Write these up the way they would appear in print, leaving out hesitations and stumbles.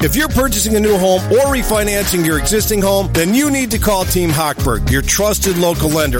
If you're purchasing a new home or refinancing your existing home, then you need to call Team Hochberg, your trusted local lender.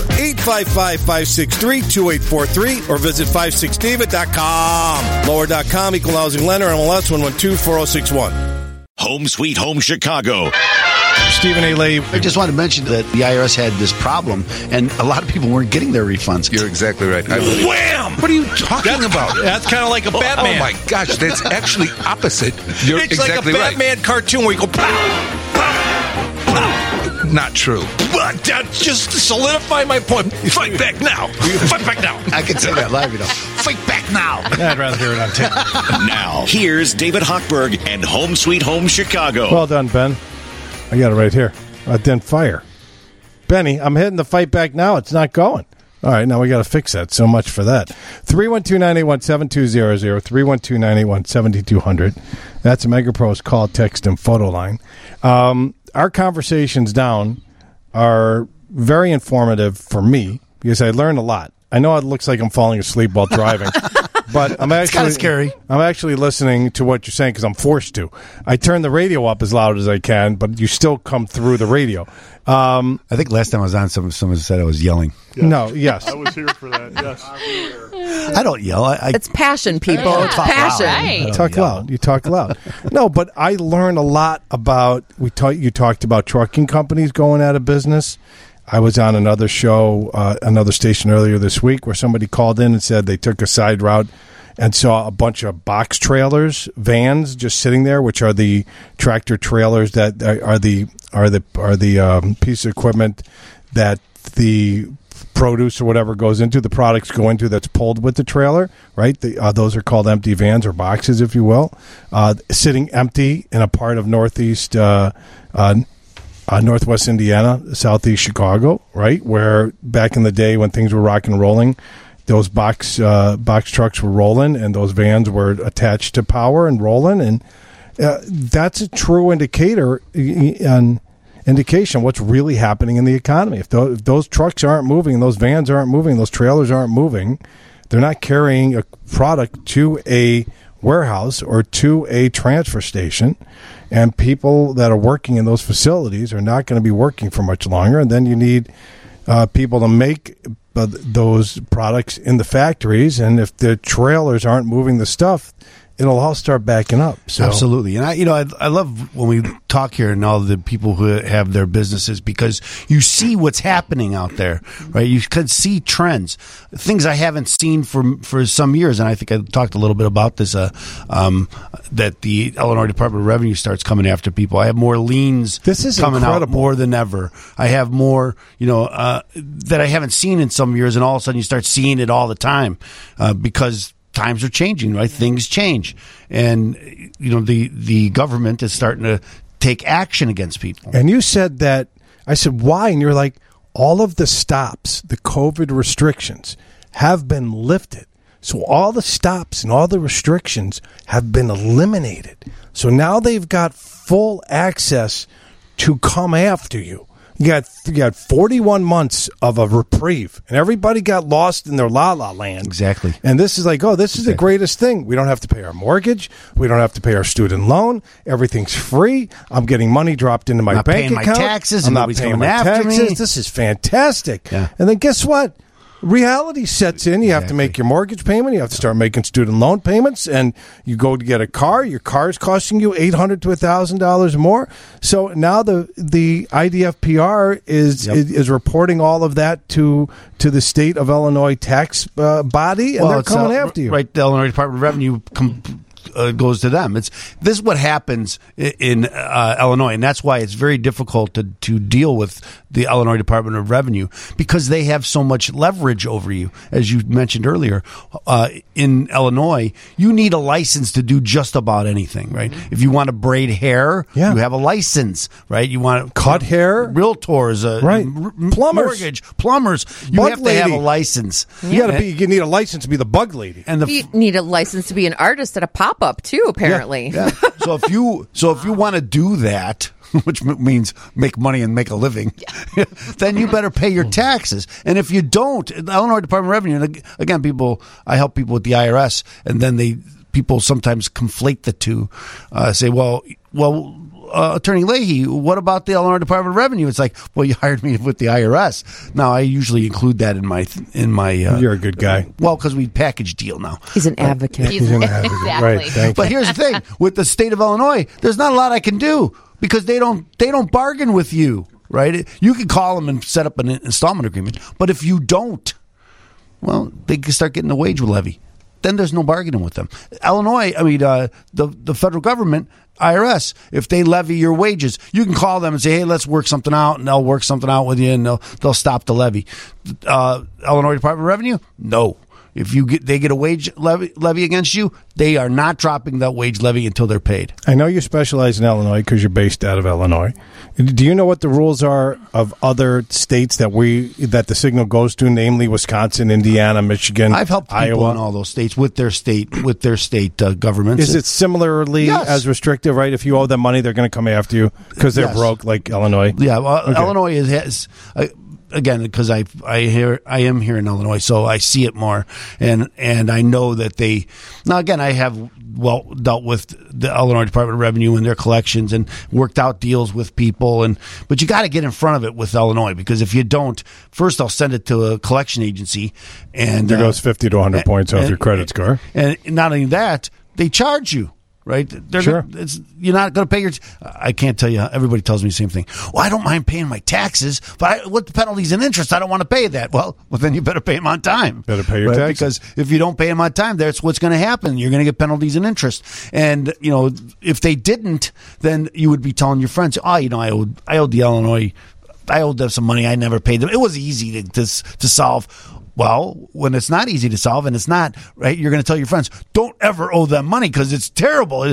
855-563-2843 or visit 56david.com. Lower.com, equal housing lender, MLS 112-4061. Home Sweet Home Chicago. Stephen A. Lay. I just wanted to mention that the IRS had this problem, and a lot of people weren't getting their refunds. You're exactly right. Wham! What are you talking about? That's kind of like a Batman. Oh, my gosh. That's actually opposite. You're it's exactly like a Batman cartoon where you go, pow, pow, pow. Not true. But just to solidify my point, fight back now. Fight back now. I can say that live, Fight back now. I'd rather hear it on tape. Now, here's David Hochberg and Home Sweet Home Chicago. Well done, Ben. I got it right here. Then fire. Benny, I'm hitting the fight back now. It's not going. All right, now we got to fix that. So much for that. 312-981-7200, 312-981-7200. That's MegaPro's call, text, and photo line. Our conversations down are very informative for me because I learned a lot. I know it looks like I'm falling asleep while driving. But I'm actually kind of scary. I'm actually listening to what you're saying because I'm forced to. I turn the radio up as loud as I can, but you still come through the radio. I think last time I was on, someone said I was yelling. Yes. No, yes. I was here for that, yes. I don't yell. It's passion, people. Yeah. It's passion. Right. Talk loud. You talk loud. No, but I learned a lot about, you talked about trucking companies going out of business. I was on another show, another station earlier this week where somebody called in and said they took a side route and saw a bunch of box trailers, vans, just sitting there, which are the tractor trailers that are the piece of equipment that the produce or whatever goes into, the products go into, that's pulled with the trailer, right? Those are called empty vans or boxes, if you will, sitting empty in a part of Northwest Indiana, Southeast Chicago, right? Where back in the day when things were rock and rolling, those box trucks were rolling and those vans were attached to power and rolling. And that's a true indication what's really happening in the economy. If those trucks aren't moving, those vans aren't moving, those trailers aren't moving, they're not carrying a product to a warehouse or to a transfer station, and people that are working in those facilities are not going to be working for much longer. And then you need people to make those products in the factories, and if the trailers aren't moving the stuff, it'll all start backing up. So. Absolutely. And I love when we talk here and all the people who have their businesses, because you see what's happening out there, right? You can see trends, things I haven't seen for some years. And I think I talked a little bit about this, that the Illinois Department of Revenue starts coming after people. I have more liens coming out more than ever. I have more, that I haven't seen in some years. And all of a sudden you start seeing it all the time, because times are changing, right? Things change. And, the government is starting to take action against people. And you said that, I said, why? And you're like, all of the stops, the COVID restrictions have been lifted. So all the stops and all the restrictions have been eliminated. So now they've got full access to come after you. You got 41 months of a reprieve, and everybody got lost in their la-la land. Exactly. And this is like, this is the greatest thing. We don't have to pay our mortgage. We don't have to pay our student loan. Everything's free. I'm getting money dropped into my bank account. My taxes. I'm not paying my taxes. This is fantastic. Yeah. And then guess what? Reality sets in. You have to make your mortgage payment. You have to start making student loan payments, and you go to get a car. Your car is costing you $800 to $1,000 more. So now the IDFPR is reporting all of that to the state of Illinois tax body, and they're coming after you. Right, the Illinois Department of Revenue goes to them. This is what happens in Illinois, and that's why it's very difficult to deal with the Illinois Department of Revenue, because they have so much leverage over you. As you mentioned earlier, in Illinois, you need a license to do just about anything, right? If you want to braid hair, you have a license, right? You want to cut hair, realtors, right? Plumbers. You have to have a license. You need a license to be the bug lady, and you need a license to be an artist at a pop-up too. Apparently, yeah. So if you want to do that, which means make money and make a living, then you better pay your taxes. And if you don't, the Illinois Department of Revenue, and again, I help people with the IRS, and then people sometimes conflate the two, say, well, well, Attorney Leahy, what about the Illinois Department of Revenue? It's like, well, you hired me with the IRS. Now, I usually include that in my. You're a good guy. Well, because we package deal now. He's an advocate. He's an advocate. Exactly. Right. Thank But here's the thing: with the state of Illinois, there's not a lot I can do because they don't bargain with you, right? You can call them and set up an installment agreement, but if you don't, well, they can start getting a wage levy. Then there's no bargaining with them. Illinois, the federal government, IRS, if they levy your wages, you can call them and say, hey, let's work something out, and they'll work something out with you, and they'll stop the levy. Illinois Department of Revenue, no. If they get a wage levy against you, they are not dropping that wage levy until they're paid. I know you specialize in Illinois because you're based out of Illinois. Do you know what the rules are of other states that the signal goes to, namely Wisconsin, Indiana, Michigan, I've helped people Iowa? in all those states with their state governments. Is it similarly Yes. as restrictive, right? If you owe them money, they're going to come after you because they're Yes. broke, like Illinois? Yeah, well, Okay. Illinois has again, because I am here in Illinois, so I see it more, and I know that they. Now again, I have dealt with the Illinois Department of Revenue and their collections and worked out deals with people, but you got to get in front of it with Illinois, because if you don't, first I'll send it to a collection agency, and There goes 50 to 100 points off your credit score. and not only that, they charge you. Right? Sure. You're not going to pay your. I can't tell you. Everybody tells me the same thing. Well, I don't mind paying my taxes, but what the penalties and interest? I don't want to pay that. Well, then you better pay them on time. Better pay your taxes. Because if you don't pay them on time, that's what's going to happen. You're going to get penalties and interest. And if they didn't, then you would be telling your friends, I owed the Illinois. I owed them some money. I never paid them. It was easy to solve. Well, when it's not easy to solve, and it's not, right, you're going to tell your friends, don't ever owe them money because it's terrible.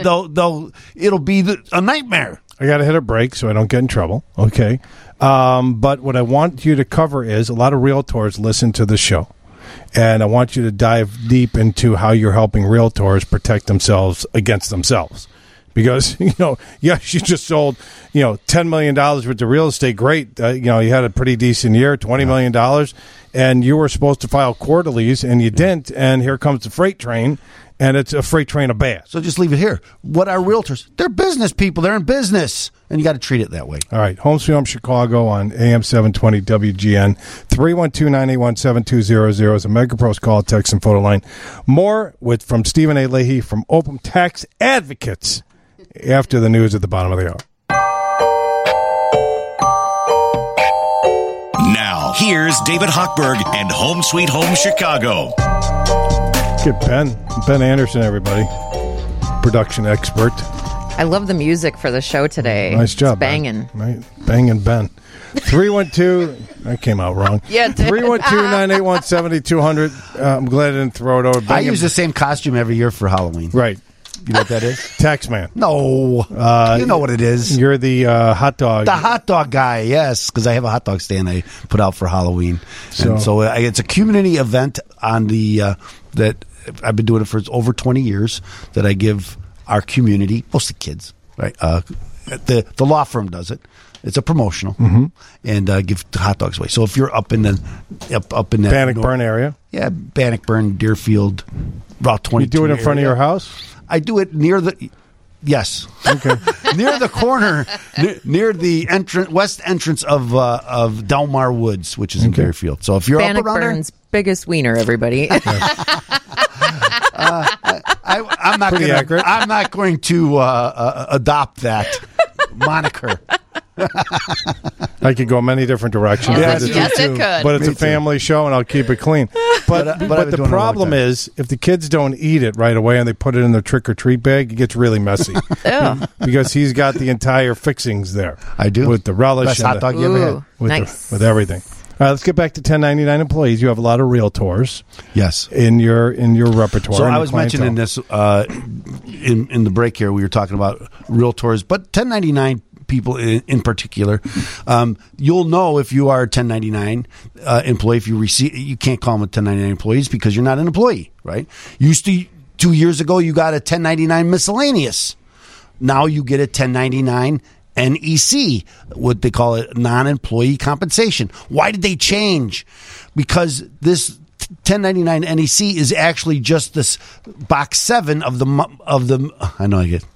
It'll be a nightmare. I got to hit a break so I don't get in trouble. Okay. But what I want you to cover is a lot of realtors listen to the show. And I want you to dive deep into how you're helping realtors protect themselves against themselves. Because, yes, you just sold, $10 million worth of real estate. Great. You had a pretty decent year, $20 million. And you were supposed to file quarterlies, and you didn't. And here comes the freight train, and it's a freight train of bad. So just leave it here. What are realtors? They're business people. They're in business. And you got to treat it that way. All right. Home Sweet Home Chicago on AM 720 WGN. 312-981-7200 is a MegaPros call, text, and photo line. More from Stephen A. Leahy from Open Tax Advocates after the news at the bottom of the hour. Now, here's David Hochberg and Home Sweet Home Chicago. Get Ben Anderson, everybody. Production expert. I love the music for the show today. Nice job. It's banging. Right? Banging Ben. 312, that came out wrong. Yeah, it did. 312-981-7200. I'm glad I didn't throw it over. I use the same costume every year for Halloween. Right. You know what that is? Taxman. No. You know what it is. You're the hot dog. The hot dog guy, yes, because I have a hot dog stand I put out for Halloween. So it's a community event on that I've been doing it for over 20 years that I give our community, mostly kids, right? The law firm does it. It's a promotional, and give hot dogs away. So if you're up in that Bannockburn area, Bannockburn, Deerfield, Route 22. You do it in front of your house? I do it near the. Yes. Okay. Near the corner, near the west entrance of Delmar Woods, which is in Deerfield. So if you're up around there, Bannockburn's biggest wiener, everybody. I'm not Pretty gonna, accurate. I'm not going to adopt that moniker. I could go many different directions. Yes, but yes, it could. But it's a family show, and I'll keep it clean. But I've been the doing it a long problem time. is, if the kids don't eat it right away and they put it in their trick-or-treat bag, it gets really messy. Ew. Because he's got the entire fixings there. I do. With the relish Best and hot dog you ever had. Ooh, with, nice. with everything. All right, let's get back to 1099 employees. You have a lot of realtors Yes. in your repertoire. So in I your was clientele. mentioning this in the break here. We were talking about realtors, but 1099 people in particular. You'll know if you are a 1099 employee. If you can't call them a 1099 employees because you're not an employee, right? 2 years ago, you got a 1099 miscellaneous. Now you get a 1099 NEC, what they call it, non-employee compensation. Why did they change? Because this 1099 NEC is actually just this box 7 of the. I know I get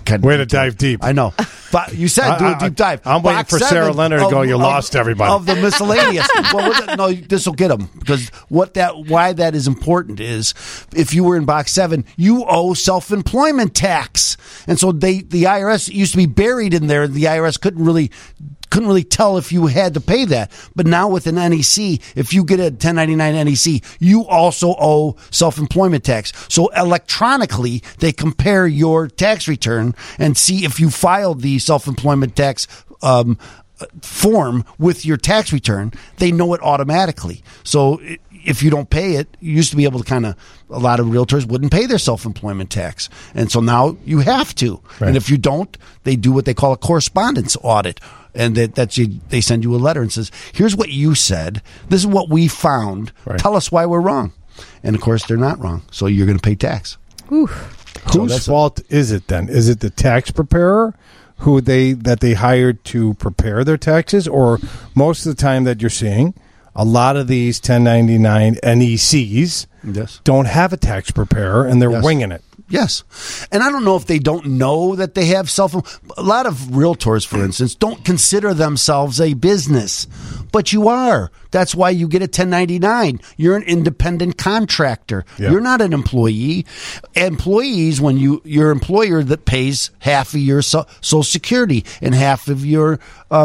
Way to dive deep. I know. But you said do a deep dive. I'm waiting for Sarah Leonard to go, you lost everybody. Of the miscellaneous. No, this will get them. Because why that is important is if you were in box 7, you owe self-employment tax. And so the IRS used to be buried in there. The IRS couldn't really tell if you had to pay that. But now with an NEC, if you get a 1099 NEC, you also owe self-employment tax. So electronically, they compare your tax return and see if you filed the self-employment tax form with your tax return. They know it automatically. So if you don't pay it, you used to be able to a lot of realtors wouldn't pay their self-employment tax. And so now you have to. Right. And if you don't, they do what they call a correspondence audit. And they send you a letter and says, here's what you said. This is what we found. Right. Tell us why we're wrong. And, of course, they're not wrong. So you're going to pay tax. Whose fault is it then? Is it the tax preparer that they hired to prepare their taxes? Or most of the time that you're seeing, a lot of these 1099 NECs don't have a tax preparer, and they're winging it. Yes. And I don't know if they don't know that they have a lot of realtors, for instance, don't consider themselves a business. But you are. That's why you get a 1099. You're an independent contractor. Yeah. You're not an employee. Employees, when your employer that pays half of your Social Security and half of your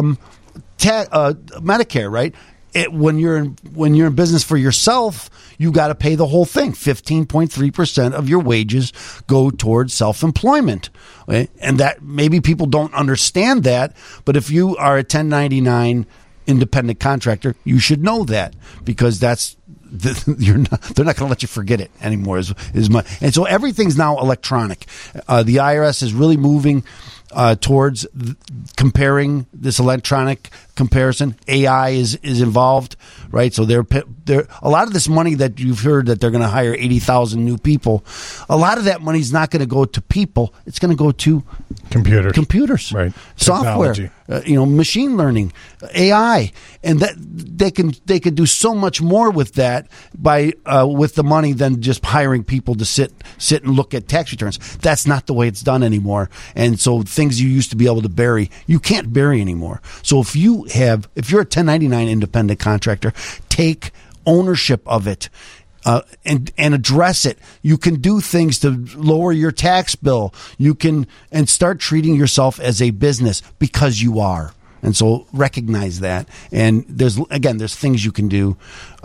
Medicare, right? When you're in business for yourself, you got to pay the whole thing. 15.3% of your wages go towards self-employment, right? And that maybe people don't understand that. But if you are a 1099 independent contractor, you should know that because they're not going to let you forget it anymore. And so everything's now electronic. The IRS is really moving towards comparing this electronic comparison. AI is involved, right? So they're a lot of this money that you've heard that they're going to hire 80,000 new people. A lot of that money is not going to go to people. It's going to go to computers, right? Software, machine learning, AI, and that they can do so much more with that by with the money than just hiring people to sit and look at tax returns. That's not the way it's done anymore. And so things you used to be able to bury, you can't bury anymore. So if you're a 1099 independent contractor, take ownership of it. And address it. You can do things to lower your tax bill. You can and start treating yourself as a business because you are. And so recognize that. And there's things you can do.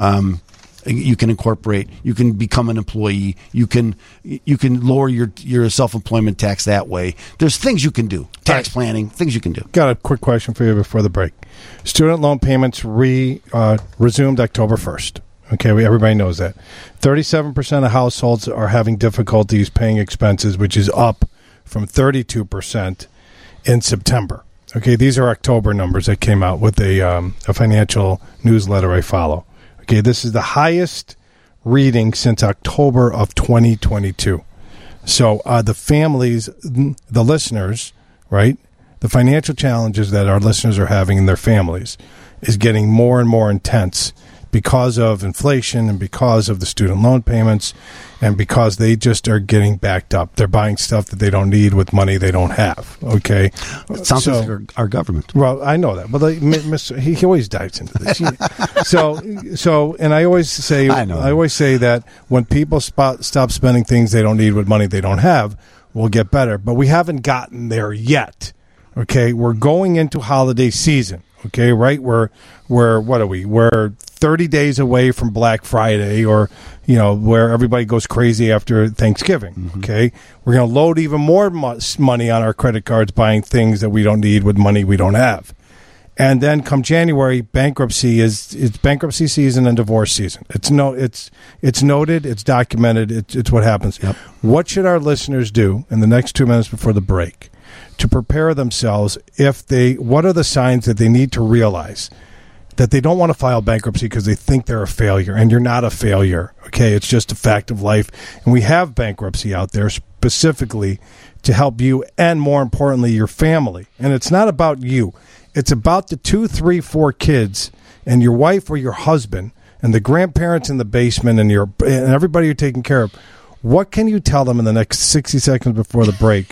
You can incorporate. You can become an employee. You can lower your self-employment tax that way. There's things you can do. Tax planning, things you can do. Got a quick question for you before the break. Student loan payments resumed October 1st. Okay, everybody knows that. 37% of households are having difficulties paying expenses, which is up from 32% in September. Okay, these are October numbers that came out with a financial newsletter I follow. Okay, this is the highest reading since October of 2022. So the families, the listeners, right, the financial challenges that our listeners are having in their families is getting more and more intense because of inflation and because of the student loan payments and because they just are getting backed up. They're buying stuff that they don't need with money they don't have, okay? It sounds like our government. Well, I know that, but he always dives into this. And I always say that when people stop spending things they don't need with money they don't have, we'll get better. But we haven't gotten there yet, okay? We're going into holiday season. Okay, right? We're what are we? We're 30 days away from Black Friday, or where everybody goes crazy after Thanksgiving. Mm-hmm. Okay, we're going to load even more money on our credit cards, buying things that we don't need with money we don't have. And then come January, bankruptcy it's bankruptcy season and divorce season. It's noted, it's documented, it's what happens. Yep. What should our listeners do in the next 2 minutes before the break to prepare themselves what are the signs that they need to realize that they don't want to file bankruptcy because they think they're a failure, and you're not a failure, okay? It's just a fact of life. And we have bankruptcy out there specifically to help you and, more importantly, your family. And it's not about you. It's about the 2, 3, 4 kids and your wife or your husband and the grandparents in the basement and everybody you're taking care of. What can you tell them in the next 60 seconds before the break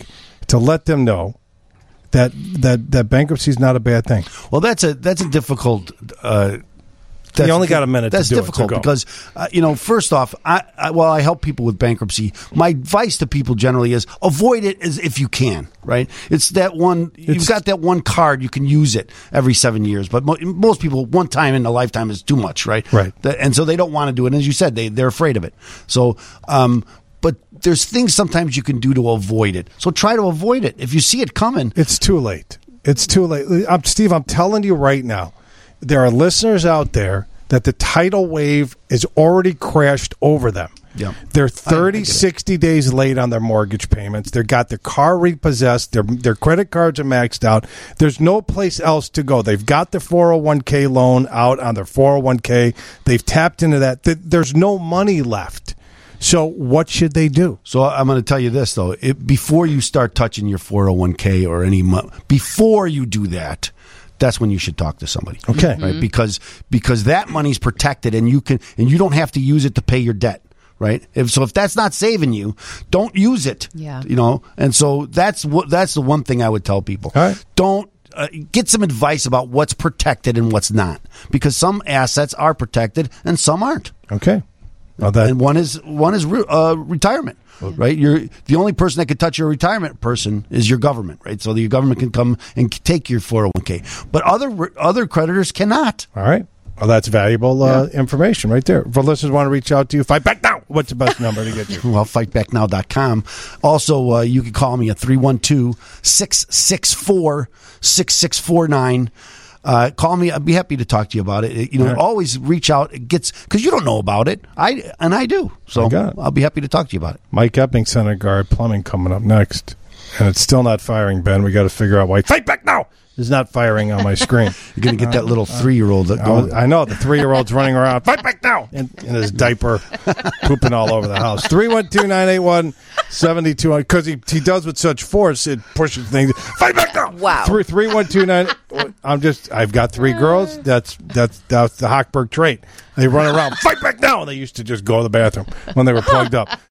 to let them know that bankruptcy is not a bad thing. Well, that's a difficult. You only got a minute. That's to do difficult it, so because first off, I help people with bankruptcy. My advice to people generally is avoid it as if you can. Right? It's that one. You've got that one card. You can use it every 7 years, but most people, one time in a lifetime is too much. Right? Right. And so they don't want to do it. And as you said, they're afraid of it. So. But there's things sometimes you can do to avoid it. So try to avoid it. If you see it coming. It's too late. It's too late. Steve, I'm telling you right now, there are listeners out there that the tidal wave is already crashed over them. Yeah. They're 30, 60 days late on their mortgage payments. They've got their car repossessed. Their credit cards are maxed out. There's no place else to go. They've got their 401k loan out on their 401k. They've tapped into that. There's no money left. So what should they do? So I'm going to tell you this, though. Before you start touching your 401k or any money, before you do that, that's when you should talk to somebody. Okay. Right? Because that money's protected and you don't have to use it to pay your debt. Right? If that's not saving you, don't use it. Yeah. And so that's the one thing I would tell people. All right. Don't get some advice about what's protected and what's not, because some assets are protected and some aren't. Okay. And one is retirement, right? You're the only person that can touch your retirement person is your government, right? So your government can come and take your 401k, but other creditors cannot. All right. Well, that's valuable information right there. If our listeners want to reach out to you, Fight Back Now. What's the best number to get you? Well, fightbacknow.com. Also, you can call me at 312-664-6649. Call me. I'd be happy to talk to you about it. Always reach out. Because you don't know about it. I do. So I'll be happy to talk to you about it. Mike Epping, Center Guard Plumbing, coming up next. And it's still not firing, Ben. We got to figure out why Fight Back Now is not firing on my screen. You're going to get that little 3-year-old. I know. The 3-year-old's running around. Fight Back Now! In his diaper, pooping all over the house. 312-981-7200. Because he does with such force, it pushes things. Fight Back Now! Wow. 312-9... I've got 3 girls. That's the Hochberg trait. They run around. Fight Back Now! And they used to just go to the bathroom when they were plugged up.